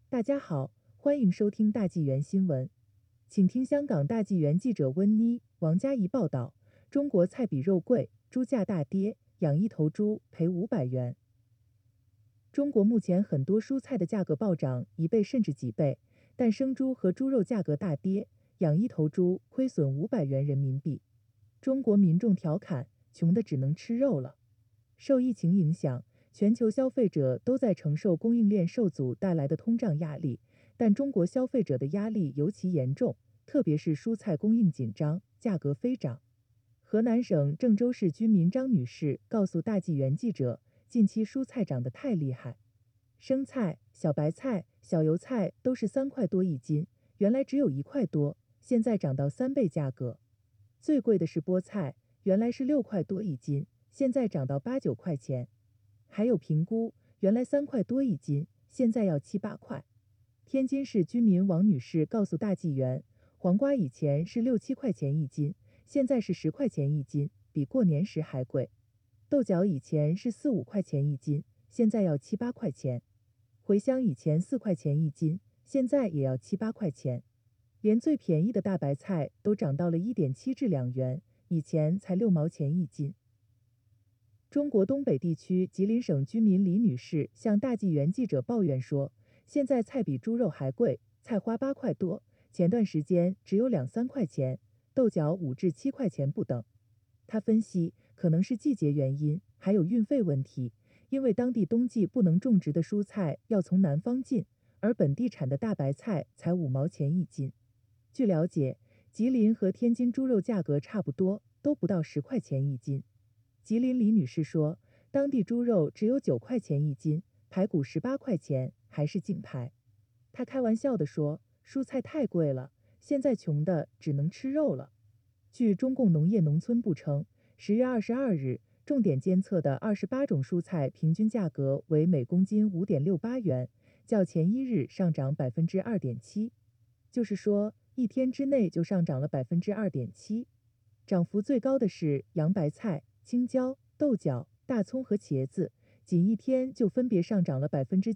大家好，欢迎收听大纪元新闻。请听香港大纪元记者温妮、王佳怡报道：中国菜比肉贵，猪价大跌，养一头猪赔500元。中国目前很多蔬菜的价格暴涨1倍甚至几倍，但生猪和猪肉价格大跌，养一头猪亏损500元人民币。中国民众调侃：穷的只能吃肉了。受疫情影响，全球消费者都在承受供应链受阻带来的通胀压力，但中国消费者的压力尤其严重，特别是蔬菜供应紧张，价格飞涨。河南省郑州市居民张女士告诉大纪元记者，近期蔬菜涨得太厉害，生菜、小白菜、小油菜都是3块多一斤，原来只有1块多，现在涨到3倍价格。最贵的是菠菜，原来是6块多一斤，现在涨到8、9块钱。还有平菇，原来3块多一斤，现在要7、8块。天津市居民王女士告诉大纪元，黄瓜以前是6、7块钱一斤，现在是10块钱一斤，比过年时还贵。豆角以前是4、5块钱一斤，现在要7、8块钱。茴香以前4块钱一斤，现在也要7、8块钱。连最便宜的大白菜都涨到了1.7至2元，以前才6毛钱一斤。中国东北地区吉林省居民李女士向大纪元记者抱怨说，现在菜比猪肉还贵，菜花8块多，前段时间只有2、3块钱，豆角5至7块钱不等。她分析，可能是季节原因，还有运费问题，因为当地冬季不能种植的蔬菜要从南方进，而本地产的大白菜才5毛钱一斤。据了解，吉林和天津猪肉价格差不多，都不到10块钱一斤。吉林李女士说，当地猪肉只有9块钱一斤，排骨18块钱，还是净排。她开玩笑地说，蔬菜太贵了，现在穷的只能吃肉了。据中共农业农村部称，10月22日，重点监测的28种蔬菜平均价格为每公斤5.68元，较前一日上涨2.7%。就是说，一天之内就上涨了2.7%。涨幅最高的是洋白菜、青椒、豆角、大葱和茄子，仅一天就分别上涨了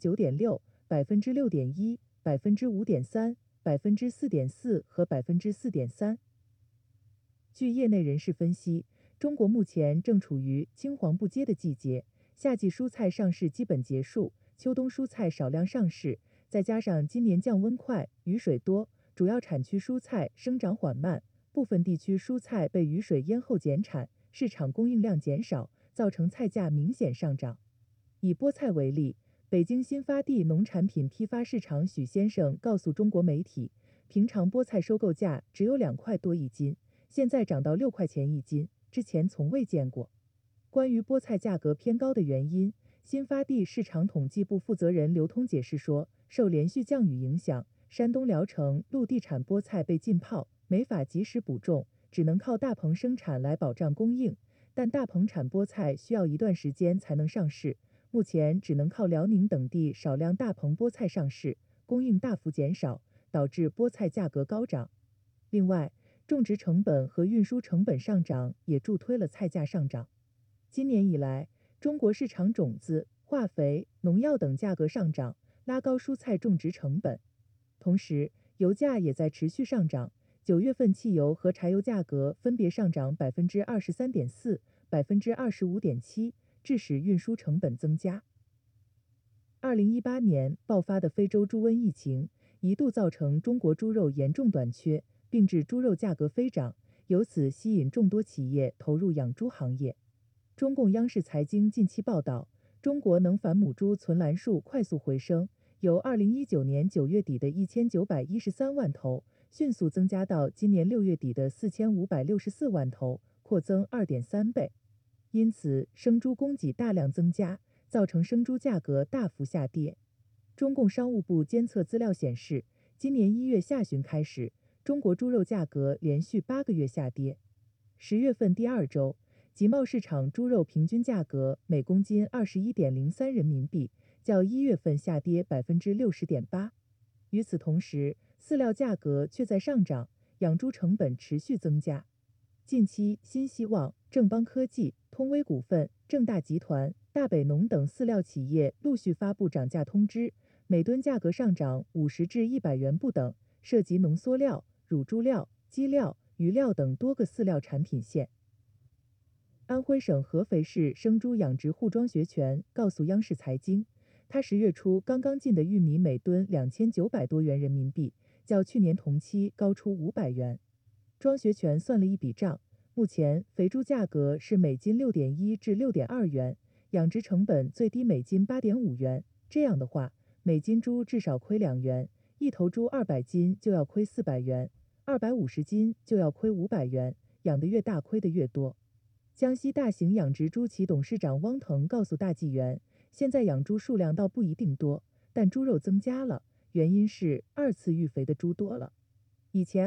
9.6%、6.1%、5.3%、4.4%和4.3%。据业内人士分析，中国目前正处于青黄不接的季节，夏季蔬菜上市基本结束，秋冬蔬菜少量上市，再加上今年降温快、雨水多，主要产区蔬菜生长缓慢，部分地区蔬菜被雨水淹后减产，市场供应量减少，造成菜价明显上涨。以菠菜为例，北京新发地农产品批发市场许先生告诉中国媒体，平常菠菜收购价只有2块多一斤，现在涨到6块钱一斤，之前从未见过。关于菠菜价格偏高的原因，新发地市场统计部负责人刘通解释说，受连续降雨影响，山东聊城陆地产菠菜被浸泡，没法及时补种，只能靠大棚生产来保障供应，但大棚产菠菜需要一段时间才能上市，目前只能靠辽宁等地少量大棚菠菜上市，供应大幅减少，导致菠菜价格高涨。另外，种植成本和运输成本上涨也助推了菜价上涨。今年以来，中国市场种子、化肥、农药等价格上涨，拉高蔬菜种植成本。同时，油价也在持续上涨，9月份汽油和柴油价格分别上涨23.4%、25.7%，致使运输成本增加。2018年爆发的非洲猪瘟疫情，一度造成中国猪肉严重短缺，并致猪肉价格飞涨，由此吸引众多企业投入养猪行业。中共央视财经近期报道，中国能繁母猪存栏数快速回升，由2019年9月底的1913万头，迅速增加到今年6月底的4564万头，扩增2.3倍。因此，生猪供给大量增加，造成生猪价格大幅下跌。中共商务部监测资料显示，今年1月下旬开始，中国猪肉价格连续8个月下跌。10月份第2周，集贸市场猪肉平均价格每公斤21.03人民币，较1月份下跌60.8%。与此同时，饲料价格却在上涨，养猪成本持续增加。近期，新希望、正邦科技、通威股份、正大集团、大北农等饲料企业陆续发布涨价通知， 每吨价格上涨50至100元不等，涉及浓缩料、乳猪料、鸡料、鱼料等多个饲料产品线。安徽省合肥市生猪养殖户庄学全告诉央视财经，他10月初刚刚进的玉米每吨2900多元人民币，较去年同期高出500元。庄学全算了一笔账，目前肥猪价格是每斤6.1至6.2元，养殖成本最低每斤8.5元，这样的话，每斤猪至少亏2元，一头猪200斤就要亏400元，250斤就要亏500元，养得越大亏得越多。江西大型养殖猪企董事长汪腾告诉大纪元，现在养猪数量倒不一定多，但猪肉增加了，原因是2次育肥的猪多了。以前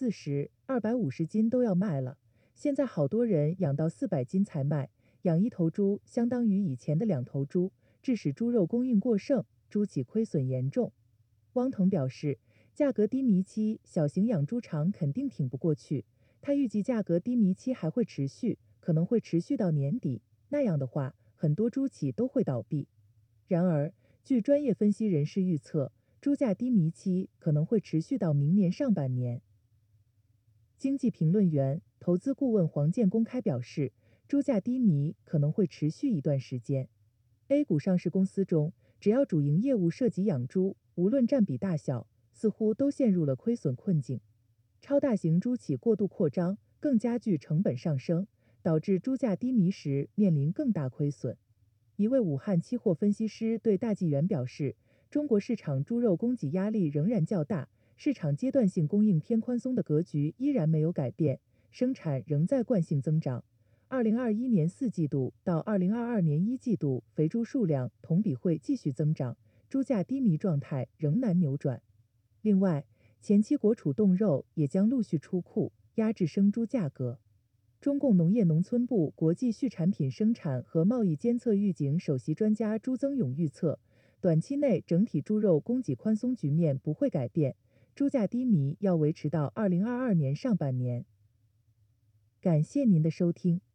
240、250斤都要卖了，现在好多人养到400斤才卖，养一头猪相当于以前的2头猪，致使猪肉供应过剩，猪企亏损严重。汪腾表示，价格低迷期，小型养猪场肯定挺不过去，他预计价格低迷期还会持续，可能会持续到年底，那样的话，很多猪企都会倒闭。然而，据专业分析人士预测，猪价低迷期可能会持续到明年上半年。经济评论员、投资顾问黄建公开表示，猪价低迷可能会持续一段时间。A 股上市公司中，只要主营业务涉及养猪，无论占比大小，似乎都陷入了亏损困境。超大型猪企过度扩张，更加剧成本上升，导致猪价低迷时面临更大亏损。一位武汉期货分析师对大纪元表示，中国市场猪肉供给压力仍然较大，市场阶段性供应偏宽松的格局依然没有改变，生产仍在惯性增长。2021年4季度到2022年1季度，肥猪数量同比会继续增长，猪价低迷状态仍难扭转。另外，前期国储冻肉也将陆续出库，压制生猪价格。中共农业农村部国际畜产品生产和贸易监测预警首席专家朱增勇预测，短期内整体猪肉供给宽松局面不会改变，猪价低迷要维持到2022年上半年。感谢您的收听。